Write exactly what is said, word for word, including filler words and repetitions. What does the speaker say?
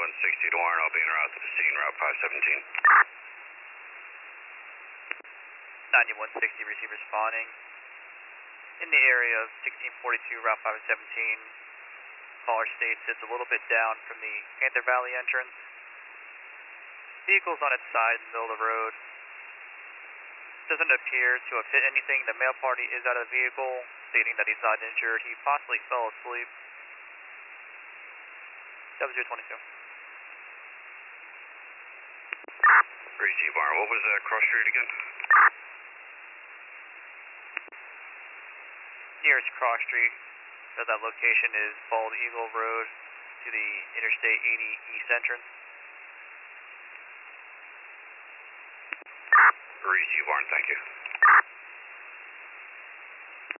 ninety-one sixty to Warren, I'll be en route to the scene, Route five seventeen. ninety-one sixty, receive responding. In the area of sixteen forty-two, Route five seventeen, caller states it's a little bit down from the Panther Valley entrance. Vehicle's on its side in the middle of the road. Doesn't appear to have hit anything. The male party is out of the vehicle, stating that he's not injured. He possibly fell asleep. W zero twenty-two. Receive Warren, what was that cross street again? Nearest cross street of that location is Bald Eagle Road to the Interstate eighty East entrance. Receive Warren, thank you.